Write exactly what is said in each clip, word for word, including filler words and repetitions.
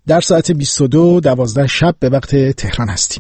در ساعت بیست و دو دوازده شب به وقت تهران هستیم.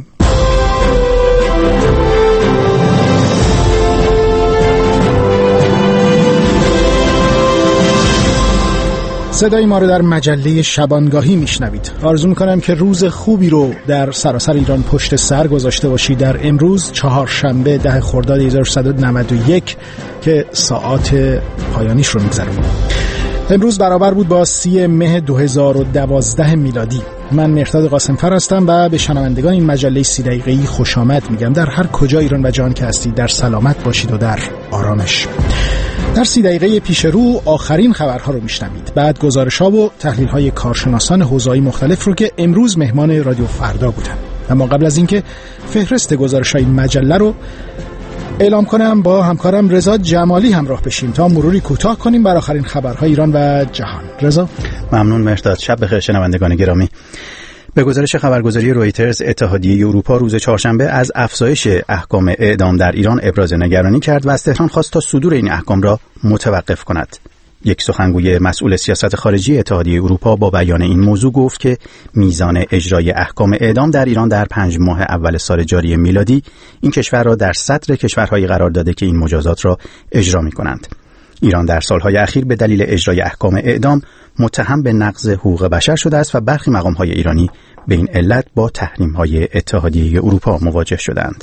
صدای ما رو در مجله شبانگاهی میشنوید. آرزو میکنم که روز خوبی رو در سراسر ایران پشت سر گذاشته باشید در امروز چهارشنبه ده خرداد هزار و سیصد و نود و یک که ساعات پایانیش رو میگذرونیم. امروز برابر بود با سی مه دو هزار و دوازده میلادی. من مهرداد قاسمفر هستم و به شنوندگان این مجله سی دقیقه‌ای خوش آمد میگم. در هر کجا ایران و جهان که هستید در سلامت باشید و در آرامش. در سی دقیقه پیش رو آخرین خبرها رو میشنوید. بعد گزارش‌ها و تحلیل‌های کارشناسان حوزه‌های مختلف رو که امروز مهمان رادیو فردا بودن. اما قبل از اینکه فهرست گزارش‌های مجله رو اعلام کنم با همکارم رضا جمالی همراه بشیم تا مروری کوتاه کنیم بر آخرین خبرهای ایران و جهان. رضا ممنون مهرداد. شب بخیر شنوندگان گرامی. به گزارش خبرگزاری رویترز، اتحادیه اروپا روز چهارشنبه از افزایش احکام اعدام در ایران ابراز نگرانی کرد و از تهران خواست تا صدور این احکام را متوقف کند. یک سخنگوی مسئول سیاست خارجی اتحادیه اروپا با بیان این موضوع گفت که میزان اجرای احکام اعدام در ایران در پنج ماه اول سال جاری میلادی این کشور را در صدر کشورهایی قرار داده که این مجازات را اجرا می‌کنند. ایران در سالهای اخیر به دلیل اجرای احکام اعدام متهم به نقض حقوق بشر شده است و برخی مقام‌های ایرانی به این علت با تحریم‌های اتحادیه اروپا مواجه شدند.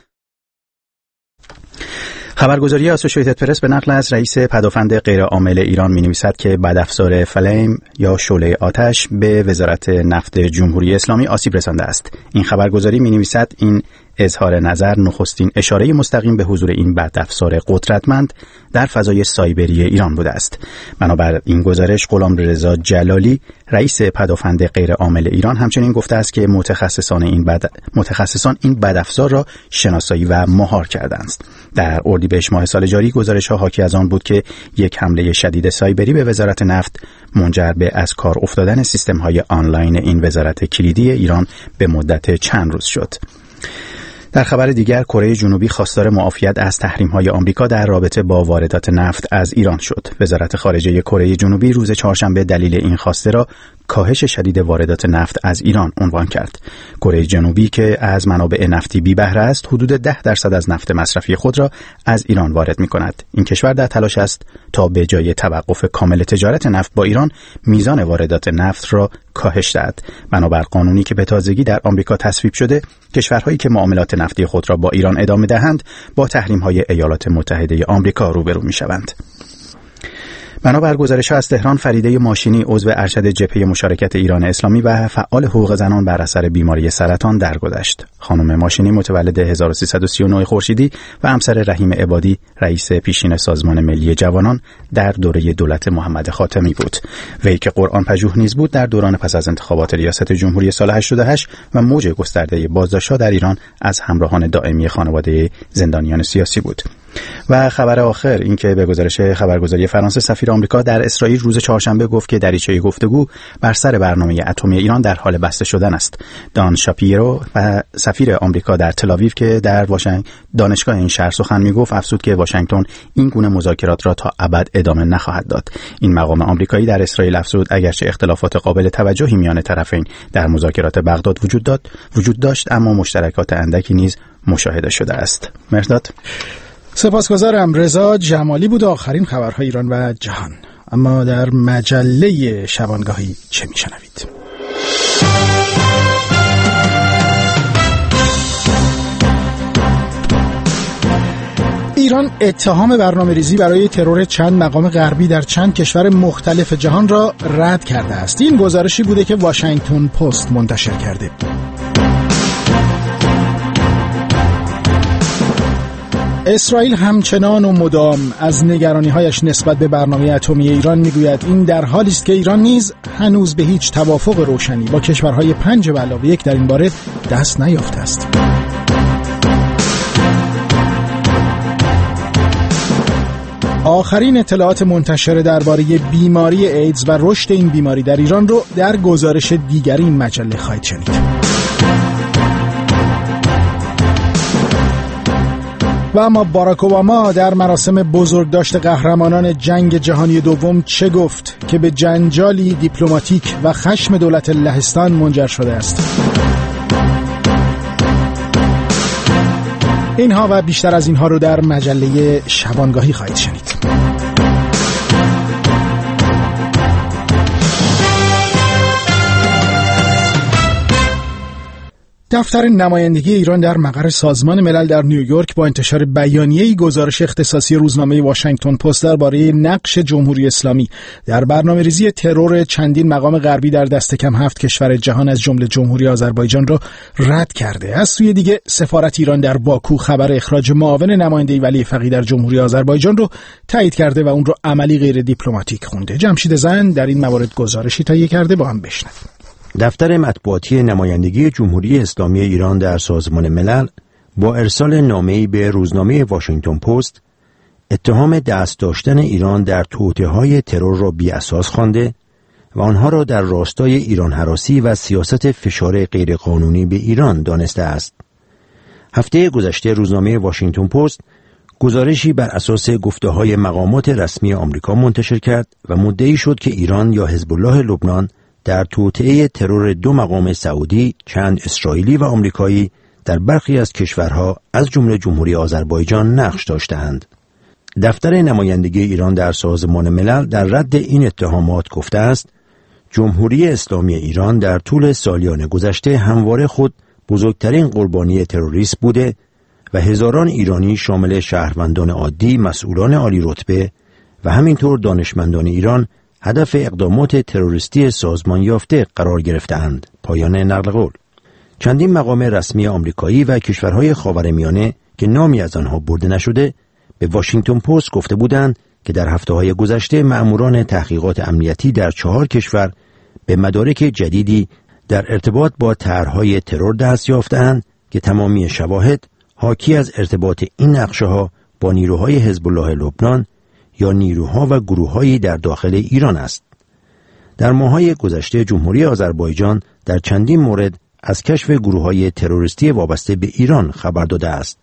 خبرگزاری اسوسییتد پرس به نقل از رئیس پدافند غیرعامل ایران می‌نویسد که بدافزار فلیم یا شعله آتش به وزارت نفت جمهوری اسلامی آسیب رسانده است. این خبرگزاری می‌نویسد این اظهار نظر نخستین اشاره مستقیم به حضور این بدافزار قدرتمند در فضای سایبری ایران بوده است. بنابر این گزارش غلامرضا جلالی رئیس پدافند غیرعامل ایران همچنین گفته است که متخصصان این بد متخصصان این بدافزار را شناسایی و مهار کردند. در اردیبهشت ماه سال جاری گزارش‌ها حاکی از آن بود که یک حمله شدید سایبری به وزارت نفت منجر به از کار افتادن سیستم‌های آنلاین این وزارت کلیدی ایران به مدت چند روز شد. در خبر دیگر کره جنوبی خواستار معافیت از تحریم‌های آمریکا در رابطه با واردات نفت از ایران شد. وزارت خارجه کره جنوبی روز چهارشنبه دلیل این خواسته را کاهش شدید واردات نفت از ایران عنوان کرد. کره جنوبی که از منابع نفتی بی بهره است، حدود ده درصد از نفت مصرفی خود را از ایران وارد می‌کند. این کشور در تلاش است تا به جای توقف کامل تجارت نفت با ایران، میزان واردات نفت را کاهش دهد. بنابر قانونی که به تازگی در آمریکا تصویب شده، کشورهایی که معاملات نفتی خود را با ایران ادامه دهند، با تحریم‌های ایالات متحده آمریکا روبرو می‌شوند. بنابر گزارش‌ها از تهران، فریده ماشینی عضو ارشد جبهه مشارکت ایران اسلامی و فعال حقوق زنان بر اثر بیماری سرطان درگذشت. خانم ماشینی متولد هزار و سیصد و سی و نه خورشیدی و همسر رحیم عبادی رئیس پیشین سازمان ملی جوانان در دوره دولت محمد خاتمی بود. وی که قرآن پژوه نیز بود، در دوران پس از انتخابات ریاست جمهوری سال هشتاد و هشت و موج گسترده بازداشت‌ها در ایران از همراهان دائمی خانواده زندانیان سیاسی بود. و خبر آخر این که به گزارش خبرگزاری فرانسه، سفیر آمریکا در اسرائیل روز چهارشنبه گفت که دریچه گفتگو بر سر برنامه اتمی ایران در حال بسته شدن است. دان شاپیرو و سفیر آمریکا در تل‌آویو که در واشنگتن دانشگاه این شهر سخن میگفت افزود که واشنگتن این گونه مذاکرات را تا ابد ادامه نخواهد داد. این مقام آمریکایی در اسرائیل افزود اگرچه اختلافات قابل توجهی میان طرفین در مذاکرات بغداد وجود داد وجود داشت اما مشترکات اندکی نیز مشاهده شده است. مرداد سپاسگزارم. رضا جمالی بود آخرین خبرهای ایران و جهان. اما در مجله شبانگاهی چه میشنوید؟ ایران اتهام برنامه‌ریزی برای ترور چند مقام غربی در چند کشور مختلف جهان را رد کرده است. این گزارشی بوده که واشنگتن پست منتشر کرده. اسرائیل همچنان و مدام از نگرانی‌هایش نسبت به برنامه اتمی ایران می‌گوید این در حالی است که ایران نیز هنوز به هیچ توافق روشنی با کشورهای پنج به علاوه یک در این باره دست نیافته است. آخرین اطلاعات منتشر درباره بیماری ایدز و رشد این بیماری در ایران رو در گزارش دیگری این مجله خواهید شنید. و اما باراک اوباما در مراسم بزرگداشت قهرمانان جنگ جهانی دوم چه گفت که به جنجالی دیپلماتیک و خشم دولت لهستان منجر شده است؟ اینها و بیشتر از اینها رو در مجله شبانگاهی خواهید شنید. دفتر نمایندگی ایران در مقر سازمان ملل در نیویورک با انتشار بیانیه‌ای گزارش اختصاصی روزنامه واشنگتن پست درباره نقش جمهوری اسلامی در برنامه‌ریزی ترور چندین مقام غربی در دست کم هفت کشور جهان از جمله جمهوری آذربایجان را رد کرده. از سوی دیگه سفارت ایران در باکو خبر اخراج معاون نماینده ولی فقیه در جمهوری آذربایجان رو تایید کرده و اون رو عملی غیر دیپلماتیک خونده. جمشید زن در این موارد گزارشی تهیه کرده، با هم بشنویم. دفتر مطبوعاتی نمایندگی جمهوری اسلامی ایران در سازمان ملل با ارسال نامه‌ای به روزنامه واشنگتن پست اتهام دست داشتن ایران در توطئه‌های ترور را بی‌اساس خوانده و آنها را در راستای ایران هراسی و سیاست فشار غیرقانونی به ایران دانسته است. هفته گذشته روزنامه واشنگتن پست گزارشی بر اساس گفته‌های مقامات رسمی آمریکا منتشر کرد و مدعی شد که ایران یا حزب الله لبنان در توطئه ترور دو مقام سعودی، چند اسرائیلی و آمریکایی در برخی از کشورها از جمله جمهوری آذربایجان نقش داشتند. دفتر نمایندگی ایران در سازمان ملل در رد این اتهامات گفته است جمهوری اسلامی ایران در طول سالیان گذشته همواره خود بزرگترین قربانی تروریسم بوده و هزاران ایرانی شامل شهروندان عادی، مسئولان عالی رتبه و همینطور دانشمندان ایران هدف اقدامات تروریستی سازمان یافته قرار گرفته‌اند. پایان نقل قول. چندین مقام رسمی آمریکایی و کشورهای خاورمیانه که نامی از آنها برده نشده به واشنگتن پست گفته بودند که در هفته‌های گذشته مأموران تحقیقات امنیتی در چهار کشور به مدارک جدیدی در ارتباط با طرح‌های ترور دست یافته‌اند که تمامی شواهد حاکی از ارتباط این نقشه‌ها با نیروهای حزب الله لبنان یا نیروها و گروه‌هایی در داخل ایران است. در ماه‌های گذشته جمهوری آذربایجان در چندین مورد از کشف گروه‌های تروریستی وابسته به ایران خبر داده است.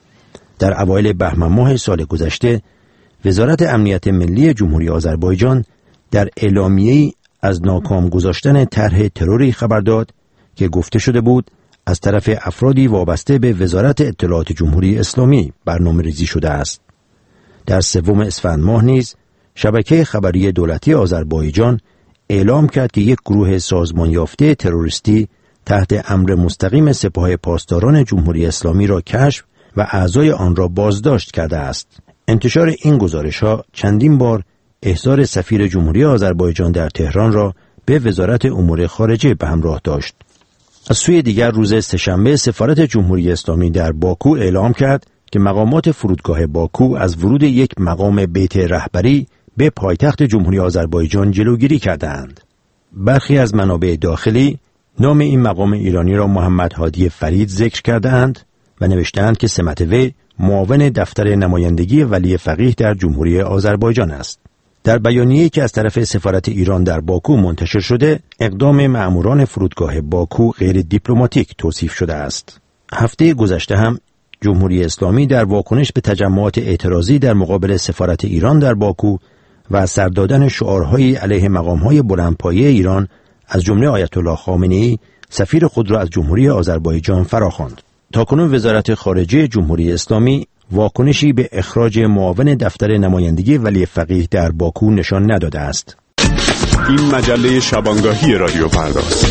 در اوایل بهمن ماه سال گذشته وزارت امنیت ملی جمهوری آذربایجان در اعلامیه‌ای از ناکام گذاشتن طرح تروری خبر داد که گفته شده بود از طرف افرادی وابسته به وزارت اطلاعات جمهوری اسلامی برنامه‌ریزی شده است. در سوم اسفند ماه نیز شبکه خبری دولتی آذربایجان اعلام کرد که یک گروه سازمان یافته تروریستی تحت امر مستقیم سپاه پاسداران جمهوری اسلامی را کشف و اعضای آن را بازداشت کرده است. انتشار این گزارش‌ها چندین بار احضار سفیر جمهوری آذربایجان در تهران را به وزارت امور خارجه به همراه داشت. از سوی دیگر روز سه‌شنبه سفارت جمهوری اسلامی در باکو اعلام کرد که مقامات فرودگاه باکو از ورود یک مقام بیت رهبری به پایتخت جمهوری آذربایجان جلوگیری کردند. برخی از منابع داخلی نام این مقام ایرانی را محمد هادی فرید ذکر کردند و نوشتند که سمت وی معاون دفتر نمایندگی ولی فقیه در جمهوری آذربایجان است. در بیانیه‌ای که از طرف سفارت ایران در باکو منتشر شده، اقدام مأموران فرودگاه باکو غیر دیپلماتیک توصیف شده است. هفته گذشته هم جمهوری اسلامی در واکنش به تجمعات اعتراضی در مقابل سفارت ایران در باکو و سر دادن شعارهایی علیه مقام‌های بلندپایه ایران از جمله آیت الله خامنه‌ای سفیر خود را از جمهوری آذربایجان فراخواند. تاکنون وزارت خارجه جمهوری اسلامی واکنشی به اخراج معاون دفتر نمایندگی ولی فقیه در باکو نشان نداده است. این مجله شبانگاهی رادیو پرداز.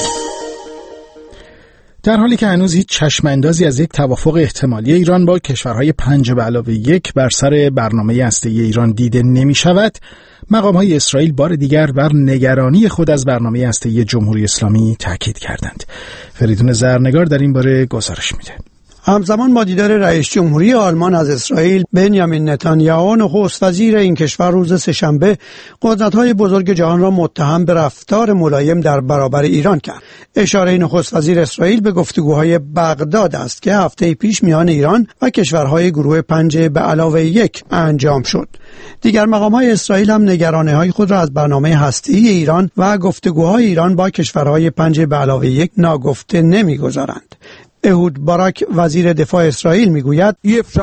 در حالی که هنوز هیچ چشماندازی از یک توافق احتمالی ایران با کشورهای پنج به علاوه یک بر سر برنامه هسته‌ای ایران دیده نمی شود، مقام‌های اسرائیل بار دیگر بر نگرانی خود از برنامه هسته‌ای جمهوری اسلامی تاکید کردند. فریدون زرنگار در این باره گزارش میده. همزمان با دیدار رئیس جمهوری آلمان از اسرائیل بنیامین نتانیاهو نخست وزیر این کشور روز سه‌شنبه قدرت‌های بزرگ جهان را متهم به رفتار ملایم در برابر ایران کرد. اشاره نخست وزیر اسرائیل به گفتگوهای بغداد است که هفته پیش میان ایران و کشورهای گروه پنج به علاوه یک انجام شد. دیگر مقام‌های اسرائیل هم نگرانی‌های خود را از برنامه هسته‌ای ایران و گفتگوهای ایران با کشورهای پنج به علاوه یک ناگفته نمی‌گذارند. اهود باراک وزیر دفاع اسرائیل میگوید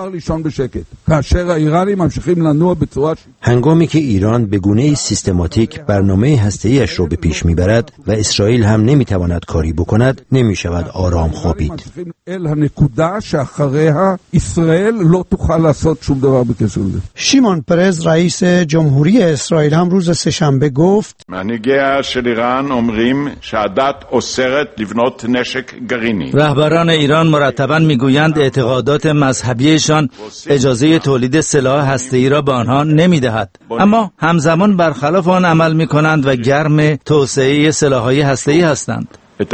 هنگامی که ایران به گونه‌ای سیستماتیک برنامه هسته‌ایش را به پیش میبرد و اسرائیل هم نمیتواند کاری بکند، نمیشود آرام خوابید. شیمون پرز رئیس جمهوری اسرائیل هم روز سه‌شنبه گفت رهبران ایران مرتباً میگویند اعتقادات مذهبیشان اجازه تولید سلاح هسته‌ای را به آنها نمیدهد، اما همزمان برخلاف آن عمل میکنند و گرم توسعه سلاح‌های هسته‌ای هستند.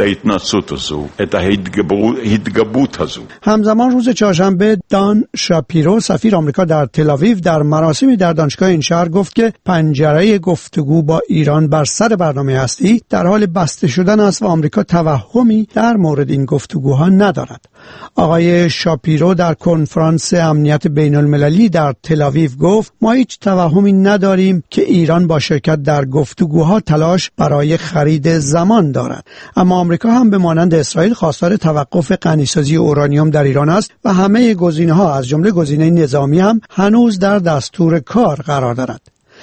همزمان روز چهارشنبه دان شاپیرو سفیر آمریکا در تل‌آویو در مراسمی در دانشگاه این شهر گفت که پنجره گفتگو با ایران بر سر برنامه هسته‌ای در حال بسته شدن است و آمریکا توهمی در مورد این گفتگوها ندارد. آقای شاپیرو در کنفرانس امنیت بین المللی در تل‌آویو گفت ما هیچ توهمی نداریم که ایران با شرکت در گفتگوها تلاش برای خرید زمان دارد، اما آمریکا هم به مانند اسرائیل خواستار توقف غنیسازی اورانیوم در ایران است و همه گزینه‌ها از جمله گزینه نظامی هم هنوز در دستور کار قرار دارد.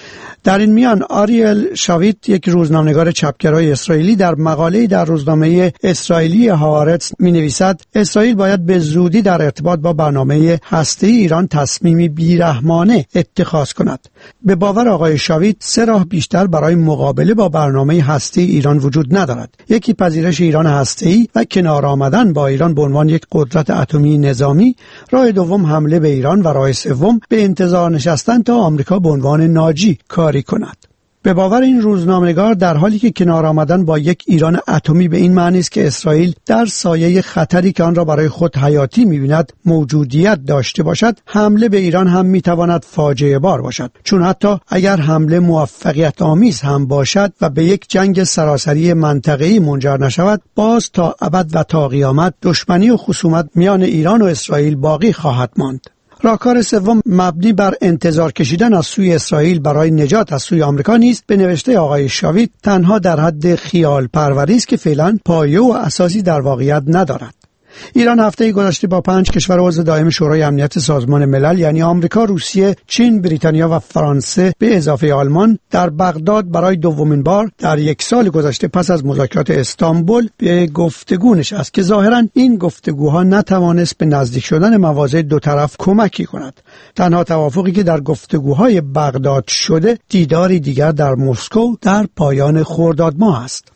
در این میان آریل شاویت، یک روزنامه‌نگار چپگرای اسرائیلی، در مقاله‌ای در روزنامه اسرائیلی هآرتس می‌نویسد اسرائیل باید به زودی در ارتباط با برنامه هسته‌ای ایران تصمیمی بیرحمانه اتخاذ کند. به باور آقای شاویت سه راه بیشتر برای مقابله با برنامه هسته‌ای ایران وجود ندارد. یکی پذیرش ایران هسته‌ای و کنار آمدن با ایران به عنوان یک قدرت اتمی نظامی، راه دوم حمله به ایران و راه سوم به انتظار نشستن تا آمریکا به عنوان ناجی کاری کند. به باور این روزنامه‌نگار در حالی که کنار آمدن با یک ایران اتمی به این معنی است که اسرائیل در سایه خطری که آن را برای خود حیاتی می‌بیند موجودیت داشته باشد، حمله به ایران هم می‌تواند فاجعه بار باشد، چون حتی اگر حمله موفقیت آمیز هم باشد و به یک جنگ سراسری منطقه‌ای منجر نشود، باز تا ابد و تا قیامت دشمنی و خصومت میان ایران و اسرائیل باقی خواهد ماند. راهکار سوم مبنی بر انتظار کشیدن از سوی اسرائیل برای نجات از سوی آمریکا نیست، به نوشته آقای شاویت تنها در حد خیال پروری است که فعلا پایه و اساسی در واقعیت ندارد. ایران هفته گذشته با پنج کشور عضو دائم شورای امنیت سازمان ملل یعنی آمریکا، روسیه، چین، بریتانیا و فرانسه به اضافه آلمان در بغداد برای دومین بار در یک سال گذشته پس از مذاکرات استانبول به گفتگو نشست که ظاهراً این گفتگوها نتوانست به نزدیک شدن مواضع دو طرف کمکی کند. تنها توافقی که در گفتگوهای بغداد شده دیداری دیگر در مسکو در پایان خرداد ماه است.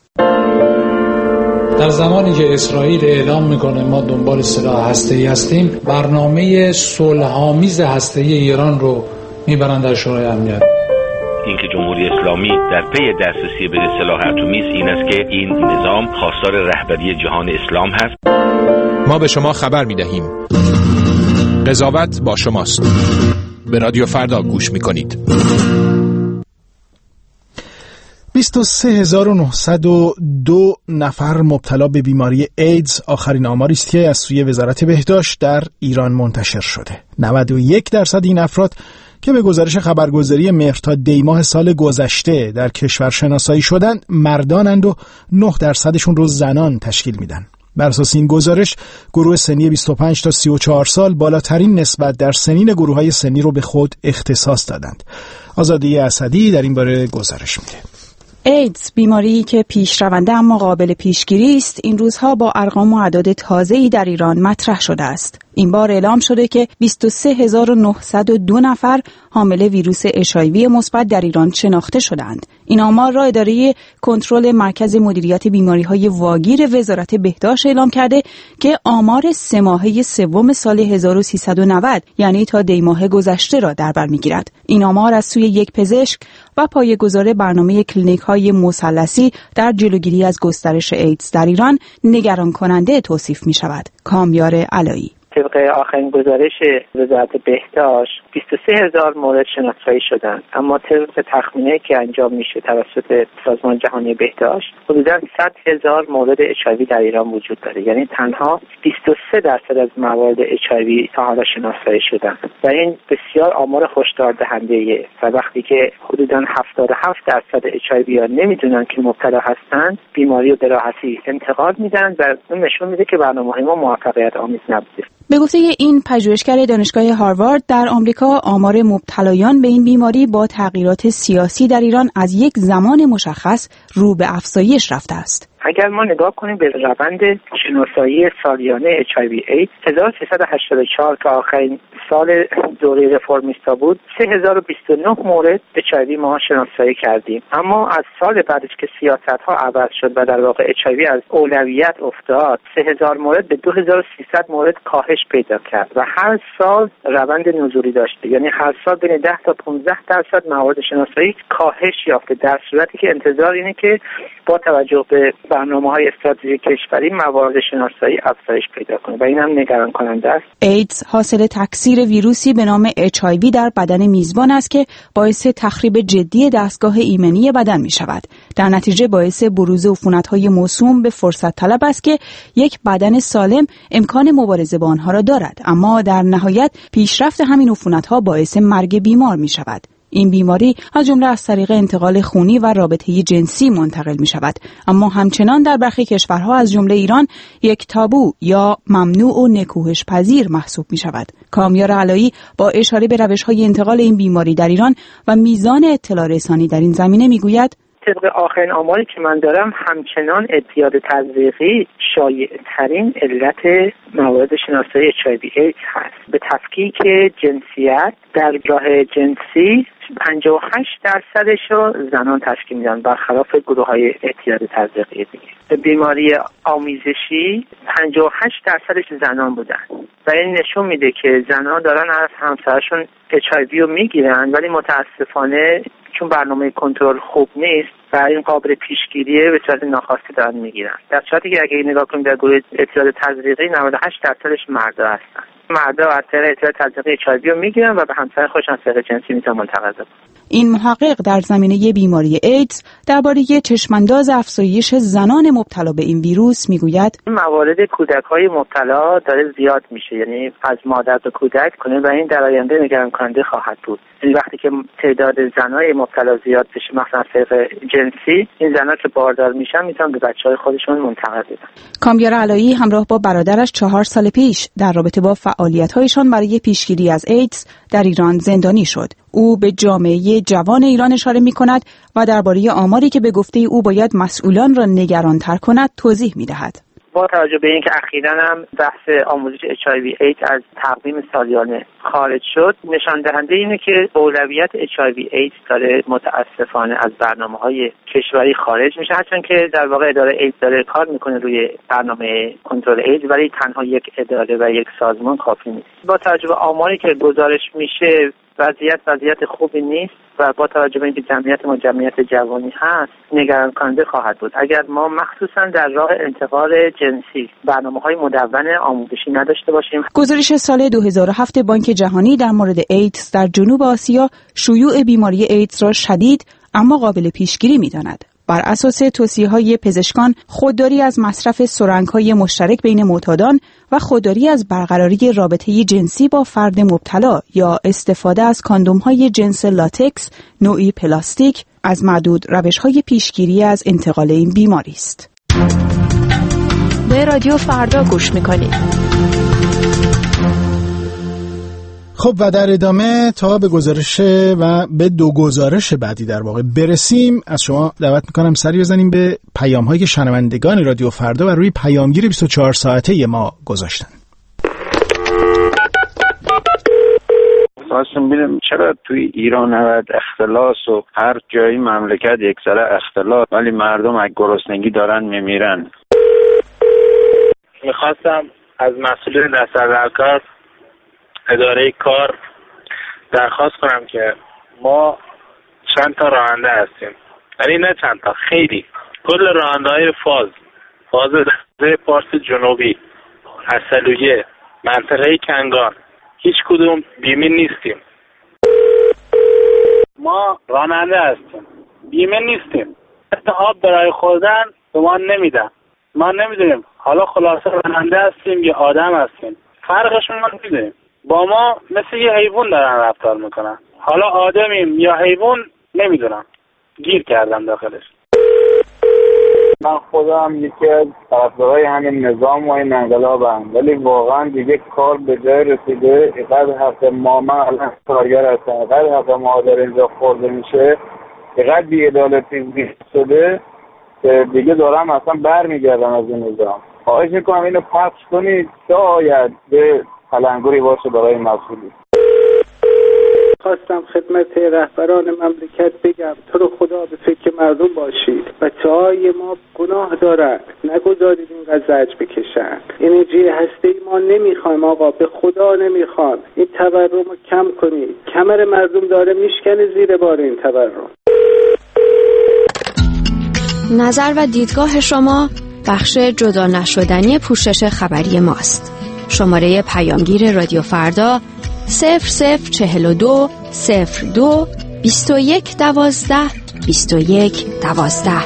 در زمانی که اسرائیل اعلام میکنه ما دنبال سلاح هسته‌ای هستیم، برنامه صلح‌آمیز هسته‌ای ایران رو میبرن در شورای امنیت. اینکه جمهوری اسلامی در پی دسترسی به سلاح اتمی است این است که این نظام خواستار رهبری جهان اسلام هست. ما به شما خبر میدهیم. قضاوت با شماست. به رادیو فردا گوش میکنید. بیست و سه هزار و نهصد و دو نفر مبتلا به بیماری ایدز آخرین آماری است که از سوی وزارت بهداشت در ایران منتشر شده. نود و یک درصد این افراد که به گزارش خبرگزاری مهر تا دی ماه سال گذشته در کشور شناسایی شدند مردانند و نه درصدشون رو زنان تشکیل میدن. بر اساس این گزارش گروه سنی بیست و پنج تا سی و چهار سال بالاترین نسبت در سنین گروه‌های سنی رو به خود اختصاص دادند. آزاده اسدی در این باره گزارش میده. ایدز، بیماری که پیشرونده اما قابل پیشگیری است، این روزها با ارقام و اعداد تازه‌ای در ایران مطرح شده است. این بار اعلام شده که بیست و سه هزار و نهصد و دو نفر حامل ویروس اچ آی وی مثبت در ایران شناخته شدند. این آمار را اداره کنترل مرکز مدیریت بیماری‌های واگیر وزارت بهداشت اعلام کرده که آمار سه ماهه سوم سال هزار و سیصد و نود یعنی تا دی ماه گذشته را در بر می‌گیرد. این آمار از سوی یک پزشک و پایه‌گذار برنامه کلینیک‌های مثلثی در جلوگیری از گسترش ایدز در ایران نگران کننده توصیف می‌شود. کامیار علایی. طبق آخرین گزارش وزارت بهداشت بیست و سه هزار مورد شناسایی شدن، اما طبق تخمینه‌ای که انجام میشه توسط سازمان جهانی بهداشت حدوداً صد هزار مورد اچ آی وی در ایران وجود داره. یعنی تنها بیست و سه درصد از موارد اچ آی وی تا حالا شناسایی شدن و این بسیار آمار هشدار دهنده‌ایه. و وقتی که حدوداً هفتاد و هفت درصد اچ آی وی ها نمیدونن که مبتلا هستن، بیماری رو به راحتی انتقال میدن و اون نشون میده که برنامه‌های ما موفقیت آمیز نبوده. به گفته این پژوهشگر دانشگاه هاروارد، در آمریکا آمار مبتلایان به این بیماری با تغییرات سیاسی در ایران از یک زمان مشخص رو به افزایش رفته است. اگر ما نگاه کنیم به روند شناسایی سالیانه اچ آی وی ایدز هزار و سیصد و هشتاد و چهار که آخرین سال دوره رفرمیستا بود، سه هزار و بیست و نه مورد اچ آی وی ما شناسایی کردیم. اما از سال بعدش که سیاست‌ها عوض شد و در واقع اچ آی وی از اولویت افتاد، سه هزار مورد به دو هزار و سیصد مورد کاهش پیدا کرد و هر سال روند نزولی داشته. یعنی هر سال بین ده تا پانزده درصد موارد شناسایی کاهش یافته، در صورتی که انتظار اینه که با توجه به برنامه‌های استراتژیک کشوری موارد شناسایی افزایش پیدا کنه و این هم نگران کننده است. ایدز حاصل تکثیر ویروسی به نام اچ آی وی در بدن میزبان است که باعث تخریب جدی دستگاه ایمنی بدن می شود. در نتیجه باعث بروز عفونت‌های موسوم به فرصت طلب است که یک بدن سالم امکان مبارزه با آنها را دارد، اما در نهایت پیشرفت همین عفونت‌ها باعث مرگ بیمار می شود. این بیماری از جمله از طریق انتقال خونی و رابطه جنسی منتقل می شود، اما همچنان در برخی کشورها از جمله ایران یک تابو یا ممنوع و نکوهش پذیر محسوب می شود. کامیار علایی با اشاره به روش‌های انتقال این بیماری در ایران و میزان اطلاع رسانی در این زمینه می گوید طبق آخرین آماری که من دارم همچنان اعتیاد تزریقی شایع ترین علت موارد شناسایی اچ آی وی ایدز هست. به تفکیک جنسیت در راه جنسی پنجاه و هشت درصدش رو زنان تشکیل میدن برخلاف گروه های اعتیاد تزریقی دیگه. به بیماری آمیزشی پنجاه و هشت درصدش زنان بودن و این نشون میده که زنان دارن از همسرشون اچ آی وی رو میگیرن، ولی متاسفانه چون برنامه کنترل خوب نیست و این قابل پیشگیریه به صورت ناخواسته دارن میگیرن. در صورتی که اگه نگاه کنیم در گروه اعتیاد تزریقی نود و هشت درصدش مردا هستن. مردا از طریق اعتیاد تزریقی اچ آی وی رو میگیرن و به همسر خودشون از طریق جنسی میتونن منتقل کنن. این محقق در زمینه بیماری ایدز درباره چشمانداز افزایش زنان مبتلا به این ویروس میگوید موارد کودک‌های مبتلا داره زیاد میشه، یعنی از مادر به کودک کنه و این در آینده نگران کننده خواهد بود. یعنی وقتی که تعداد زنای مبتلا زیاد بشه مثلا از طریق جنسی، این زنا که باردار میشن میتونن به بچهای خودشون منتقل بدن. کامیار علایی همراه با برادرش چهار سال پیش در رابطه با فعالیت‌هایشان برای پیشگیری از ایدز در ایران زندانی شد. او به جامعه جوان ایران اشاره می‌کند و درباره آماری که به گفته او باید مسئولان را نگران‌تر کند توضیح می‌دهد. با توجه به اینکه اخیراً هم بحث آموزش اچ آی وی ایدز از تقویم سالیانه خارج شد، نشان دهنده اینه که اولویت اچ آی وی ایدز داره متاسفانه از برنامه‌های کشوری خارج میشه، هرچند که در واقع اداره ایدز داره کار میکنه روی برنامه کنترل ایدز، ولی تنها یک اداره و یک سازمان کافی نیست. با توجه به آماری که گزارش میشه وضعیت وضعیت خوبی نیست و با توجه به اینکه جمعیت ما جمعیت جوانی هست نگران کننده خواهد بود اگر ما مخصوصا در راه انتقال جنسی برنامه‌های مدون آموزشی نداشته باشیم. گزارش سال دو هزار و هفت بانک جهانی در مورد ایدز در جنوب آسیا شیوع بیماری ایدز را شدید اما قابل پیشگیری می‌داند. بر اساس توصیه‌های پزشکان، خودداری از مصرف سرنگ‌های مشترک بین معتادان و خودداری از برقراری رابطه جنسی با فرد مبتلا یا استفاده از کاندوم‌های جنس لاتکس نوعی پلاستیک از معدود روش‌های پیشگیری از انتقال این بیماری است. به رادیو فردا گوش می‌کنید. خب و در ادامه تا به گزارش و به دو گزارش بعدی در واقع برسیم، از شما دعوت میکنم سری بزنیم به پیام هایی که شنوندگان رادیو فردا و روی پیامگیر بیست و چهار ساعته ما گذاشتن. خواستم ببینم چرا توی ایران هست اختلاس و هر جایی مملکت یک سره اختلاس ولی مردم از گرسنگی دارن میمیرن. میخواستم از مسئولین دست‌اندرکار اداره کار درخواست کنم که ما چند تا راننده هستیم، یعنی نه چند تا، خیلی کل راننده های فاز فاز دسته پارس جنوبی، اصلویه، منطقه کنگان هیچ کدوم بیمه نیستیم. ما راننده هستیم، بیمه نیستیم، حتی آب برای خوردن به ما نمیدن. ما نمیدونیم حالا خلاصه راننده هستیم یا آدم هستیم، فرقشون ما نمیدونیم. با ما مثل یه حیوان دارن رفتار میکنن. حالا آدمیم یا حیوان نمیدونم، گیر کردم داخلش. من خودم یکی از طرفدارای همین نظام و این انقلابم، ولی واقعا دیگه کار به جای رسیده. اینقدر حق ما، من الان کارگر هستم، اینقدر حق ما در اینجا خورده میشه، اینقدر بی‌عدالتی شده که دیگه دارم اصلا برمیگردم از این نظام. خواهش میکنم اینو پخش کنید، شاید به تلنگری باشه برای مسئولی. خواستم خدمت رهبران مملکت بگم تو رو خدا به فکر مردم باشید. بچه‌های ما گناه دارن، نگذارید اینقدر زجر بکشن. انرژی هسته‌ای ما نمیخوایم آقا، به خدا نمیخوام. این تورم رو کم کنید. کمر مردم داره میشکنه زیر بار این تورم. نظر و دیدگاه شما بخش جدا نشدنی پوشش خبری ماست. شماره پیامگیر رادیو فردا صفر صفر چهل و دو صفر دو بیست و یک دوازده بیست و یک دوازده.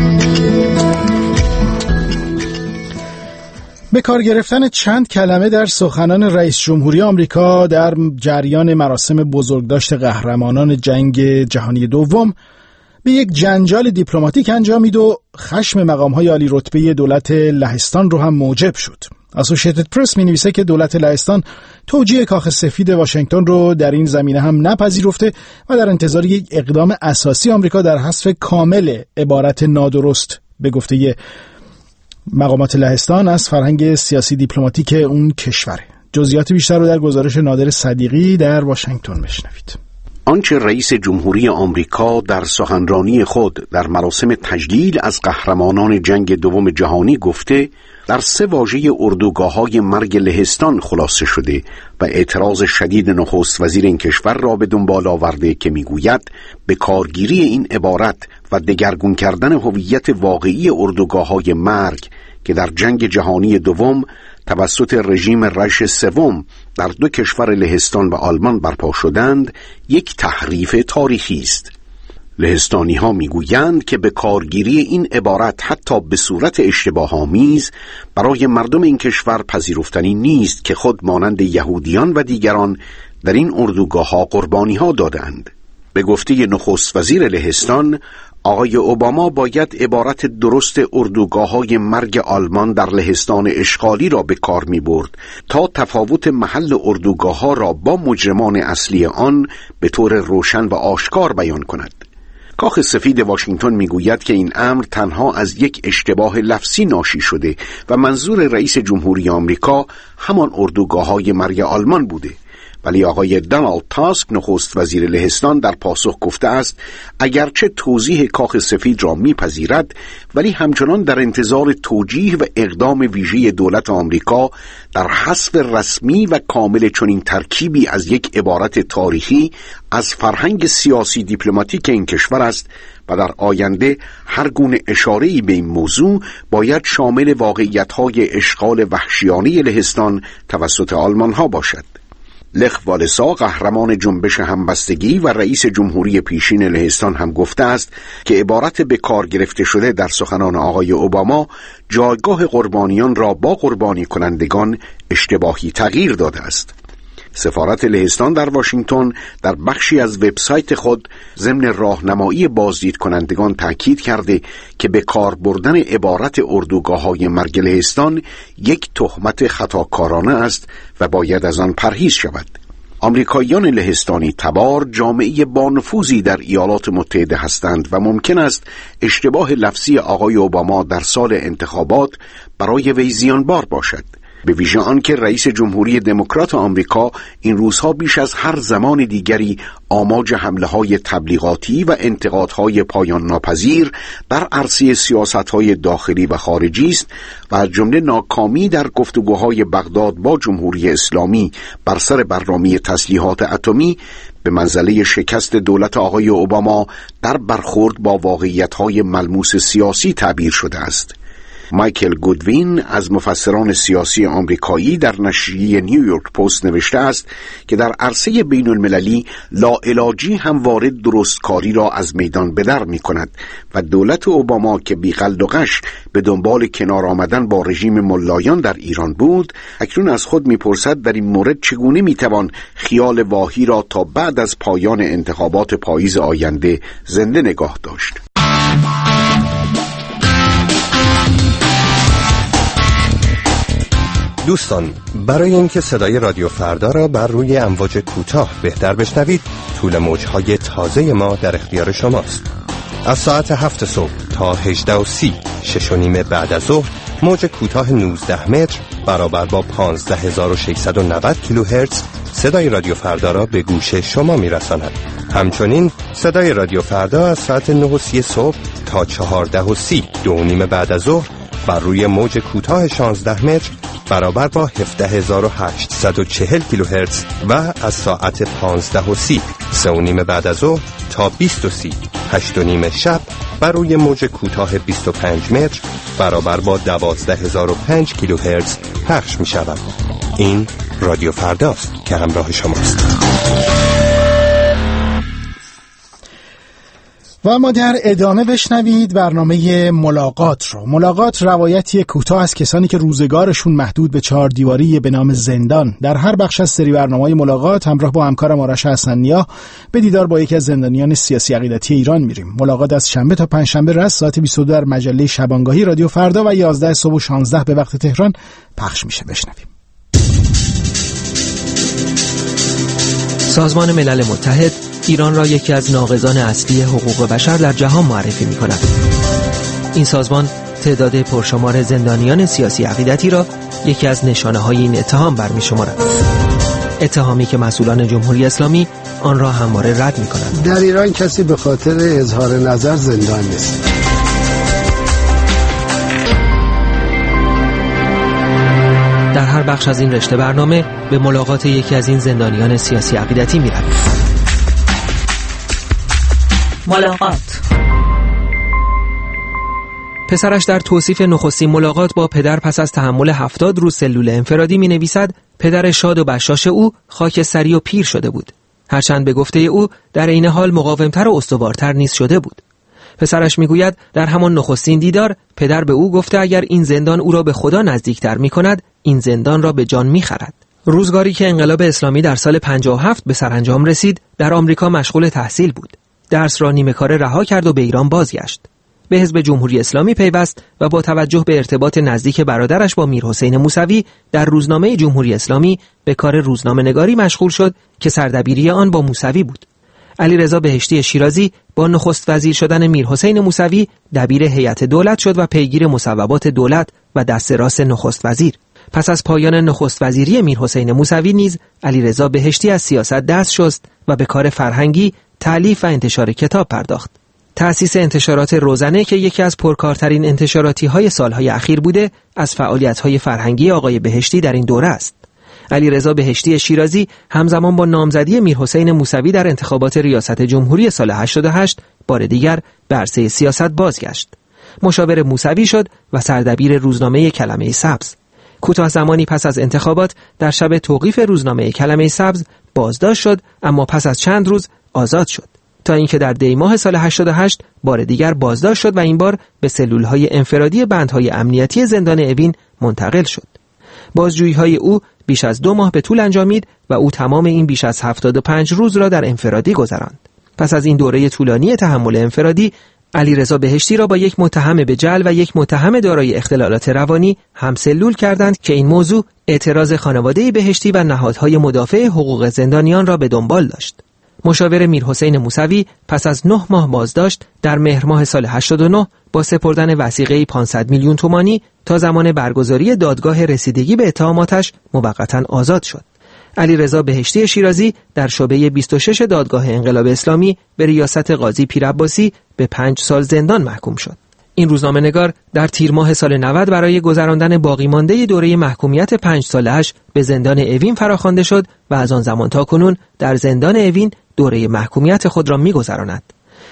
به کار گرفتن چند کلمه در سخنان رئیس جمهوری آمریکا در جریان مراسم بزرگداشت قهرمانان جنگ جهانی دوم به یک جنجال دیپلماتیک انجامید و خشم مقام‌های عالی رتبه دولت لهستان رو هم موجب شد. اسوشییتد پرس می‌نویسه که دولت لهستان توجیه کاخ سفید واشنگتن رو در این زمینه هم نپذیرفته و در انتظار یک اقدام اساسی آمریکا در حذف کامل عبارت نادرست به گفته مقامات لهستان از فرهنگ سیاسی دیپلماتیک اون کشوره. جزئیات بیشتر رو در گزارش نادر صدیقی در واشنگتن بشنوید. آنچه رئیس جمهوری آمریکا در سخنرانی خود در مراسم تجلیل از قهرمانان جنگ دوم جهانی گفته در سه واژه اردوگاه‌های مرگ لهستان خلاصه شده و اعتراض شدید نخست وزیر این کشور را به دنبال آورده که میگوید به کارگیری این عبارت و دگرگون کردن هویت واقعی اردوگاه‌های مرگ که در جنگ جهانی دوم توسط رژیم ریش سوم در دو کشور لهستان و آلمان برپا شدند یک تحریف تاریخی است. لهستانی ها می گویند که به کارگیری این عبارت حتی به صورت اشتباه‌آمیز برای مردم این کشور پذیرفتنی نیست که خود مانند یهودیان و دیگران در این اردوگاه ها قربانی ها دادند. به گفته نخست وزیر لهستان، آقای اوباما باید عبارت درست اردوگاه‌های مرگ آلمان در لهستان اشغالی را به کار می‌برد تا تفاوت محل اردوگاه‌ها را با مجرمان اصلی آن به طور روشن و آشکار بیان کند. کاخ سفید واشنگتن می‌گوید که این امر تنها از یک اشتباه لفظی ناشی شده و منظور رئیس جمهوری آمریکا همان اردوگاه‌های مرگ آلمان بوده. ولی آقای دونالد تاسک نخست وزیر لهستان در پاسخ گفته است اگرچه توضیح کاخ سفید را میپذیرد ولی همچنان در انتظار توجیه و اقدام ویژه دولت آمریکا در حذف رسمی و کامل چنین ترکیبی از یک عبارت تاریخی از فرهنگ سیاسی دیپلماتیک این کشور است و در آینده هر گونه اشاره‌ای به این موضوع باید شامل واقعیت‌های اشغال وحشیانه لهستان توسط آلمان‌ها باشد. لخ والسا قهرمان جنبش همبستگی و رئیس جمهوری پیشین لهستان هم گفته است که عبارت به کار گرفته شده در سخنان آقای اوباما جایگاه قربانیان را با قربانی کنندگان اشتباهی تغییر داده است. سفارت لهستان در واشنگتن در بخشی از وبسایت خود ضمن راهنمایی بازدید کنندگان تاکید کرده که به کار بردن عبارت اردوگاه‌های مرگ لهستان یک تهمت خطاکارانه است و باید از آن پرهیز شود. آمریکاییان لهستانی تبار جامعه با نفوذی در ایالات متحده هستند و ممکن است اشتباه لفظی آقای اوباما در سال انتخابات برای وی زیانبار باشد، به ویژه آن که رئیس جمهوری دموکرات آمریکا این روزها بیش از هر زمان دیگری آماج حمله‌های تبلیغاتی و انتقادهای پایان ناپذیر در عرصه سیاست‌های داخلی و خارجی است و از جمله ناکامی در گفتگوهای بغداد با جمهوری اسلامی بر سر برنامه تسلیحات اتمی به منزله شکست دولت آقای اوباما در برخورد با واقعیت‌های ملموس سیاسی تعبیر شده است. مایکل گودوین از مفسران سیاسی آمریکایی در نشریه نیویورک پست نوشته است که در عرصه بین المللی لاعلاجی همواره درستکاری را از میدان به در می کند و دولت اوباما که بی قلد و غش به دنبال کنار آمدن با رژیم ملایان در ایران بود، اکنون از خود میپرسد در این مورد چگونه میتوان خیال واهی را تا بعد از پایان انتخابات پاییز آینده زنده نگاه داشت. دوستان، برای اینکه صدای رادیو فردا را بر روی امواج کوتاه بهتر بشنوید، طول موجهای تازه ما در اختیار شماست. از ساعت هفت صبح تا هجده و سی، شش و نیم بعد از ظهر، موج کوتاه نوزده متر برابر با پانزده هزار و ششصد و نود کیلوهرتز صدای رادیو فردا را به گوش شما میرساند. همچنین صدای رادیو فردا از ساعت نه و سی صبح تا چهارده و سی، دو و نیم بعد از ظهر بر روی موج کوتاه شانزده متر برابر با هفده هزار و هشتصد و چهل کیلوهرتز و از ساعت پانزده و سی، سه و نیم بعد از ظهر تا بیست و سی، هشت و نیم شب بر روی موج کوتاه بیست و پنج متر برابر با دوازده هزار و پنج کیلوهرتز پخش می شود. این رادیو فرداست که همراه شماست. و اما در ادامه بشنوید برنامه ملاقات رو. ملاقات روایتی کوتاه از کسانی که روزگارشون محدود به چهار دیواری به نام زندان. در هر بخش از سری برنامه‌های ملاقات همراه با همکارم آرش حسن‌نیا به دیدار با یکی از زندانیان سیاسی عقیدتی ایران میریم. ملاقات از شنبه تا پنجشنبه رس ساعت بیست و دو در مجله شبانگاهی رادیو فردا و یازده صبح و شانزده به وقت تهران پخش میشه. بشنویم. سازمان ملل متحد ایران را یکی از ناقضان اصلی حقوق بشر در جهان معرفی می کند. این سازمان تعداد پرشمار زندانیان سیاسی عقیدتی را یکی از نشانه‌های این اتهام برمی شمارد. اتهامی که مسئولان جمهوری اسلامی آن را همواره رد می کنند. در ایران کسی به خاطر اظهار نظر زندان نیست. در هر بخش از این رشته برنامه به ملاقات یکی از این زندانیان سیاسی عقیدتی می رویم. ملاقات. پسرش در توصیف نخستین ملاقات با پدر پس از تحمل هفتاد روز سلول انفرادی می نویسد پدر شاد و بشاش او خاکستری و پیر شده بود. هرچند به گفته او در عین حال مقاومتر و استوارتر نیز شده بود. پسرش میگوید در همان نخستین دیدار پدر به او گفته اگر این زندان او را به خدا نزدیکتر می کند این زندان را به جان می خرد. روزگاری که انقلاب اسلامی در سال پنجاه و هفت به سرانجام رسید در آمریکا مشغول تحصیل بود. درس را نیمه کاره رها کرد و به ایران بازگشت. به حزب جمهوری اسلامی پیوست و با توجه به ارتباط نزدیک برادرش با میرحسین موسوی در روزنامه جمهوری اسلامی به کار روزنامه‌نگاری مشغول شد که سردبیری آن با موسوی بود. علیرضا بهشتی شیرازی با نخست وزیر شدن میرحسین موسوی دبیر هیئت دولت شد و پیگیر مصوبات دولت و دست راست نخست وزیر. پس از پایان نخست وزیری میرحسین موسوی نیز علیرضا بهشتی از سیاست دست شست و به کار فرهنگی، تألیف و انتشار کتاب پرداخت. تأسیس انتشارات روزنه که یکی از پرکارترین انتشاراتی‌های سالهای اخیر بوده، از فعالیت‌های فرهنگی آقای بهشتی در این دوره است. علیرضا بهشتی شیرازی همزمان با نامزدی میرحسین موسوی در انتخابات ریاست جمهوری سال هشتاد و هشت بار دیگر به عرصه سیاست بازگشت. مشاور موسوی شد و سردبیر روزنامه کلمه سبز. کوتاه زمانی پس از انتخابات در شب توقیف روزنامه کلمه سبز بازداشت شد، اما پس از چند روز آزاد شد، تا اینکه در دی ماه سال هشتاد و هشت بار دیگر بازداشت شد و این بار به سلول‌های انفرادی بندهای امنیتی زندان اوین منتقل شد. بازجویی‌های او بیش از دو ماه به طول انجامید و او تمام این بیش از هفتاد و پنج روز را در انفرادی گذراند. پس از این دوره طولانی تحمل انفرادی، علیرضا بهشتی را با یک متهم به جعل و یک متهم دارای اختلالات روانی همسلول کردند که این موضوع اعتراض خانواده بهشتی و نهادهای مدافع حقوق زندانیان را به دنبال داشت. مشاور میرحسین موسوی پس از نه ماه بازداشت در مهر ماه سال هشتاد و نه با سپردن وثیقه پانصد میلیون تومانی تا زمان برگزاری دادگاه رسیدگی به اتهاماتش موقتا آزاد شد. علیرضا بهشتی شیرازی در شعبه بیست و شش دادگاه انقلاب اسلامی به ریاست قاضی پیرعباسی به پنج سال زندان محکوم شد. این روزنامه‌نگار در تیر ماه سال نود برای گذراندن باقی مانده دوره محکومیت پنج ساله‌اش به زندان اوین فراخوانده شد و از آن زمان تا کنون در زندان اوین دوره محکومیت خود را می‌گذراند.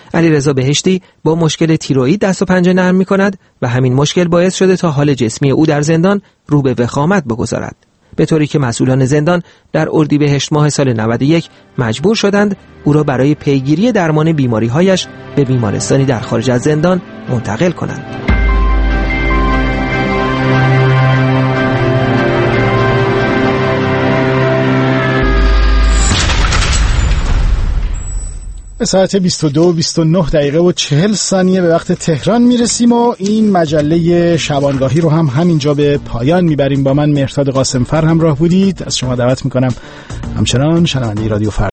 علیرضا بهشتی با مشکل تیروئید دست و پنجه نرم می‌کند و همین مشکل باعث شده تا حال جسمی او در زندان رو به وخامت بگذارد، به طوری که مسئولان زندان در اردیبهشت ماه سال نود و یک مجبور شدند او را برای پیگیری درمان بیماری‌هایش به بیمارستانی در خارج از زندان منتقل کنند. به ساعت بیست و دو بیست و نه دقیقه و چهل ثانیه به وقت تهران میرسیم و این مجله شبانگاهی رو هم همینجا به پایان میبریم. با من مهرداد قاسمفر همراه بودید. از شما دعوت میکنم همچنان شنونده رادیو فردا